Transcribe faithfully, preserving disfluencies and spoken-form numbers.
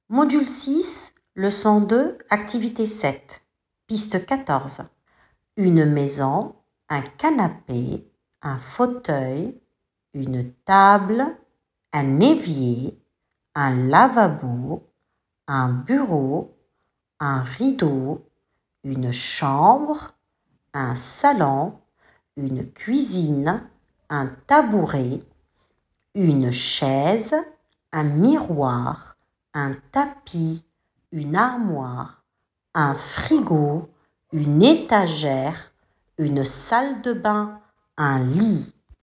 Module six, leçon deux, activité sept. Piste quatorze. Une maison, un canapé, un fauteuil, une table, un évier, un lavabo, un bureau, un rideau, une chambre, un salon, une cuisine, un tabouret, une chaise, un miroir, un tapis, une armoire, un frigo, une étagère, une salle de bain, un lit.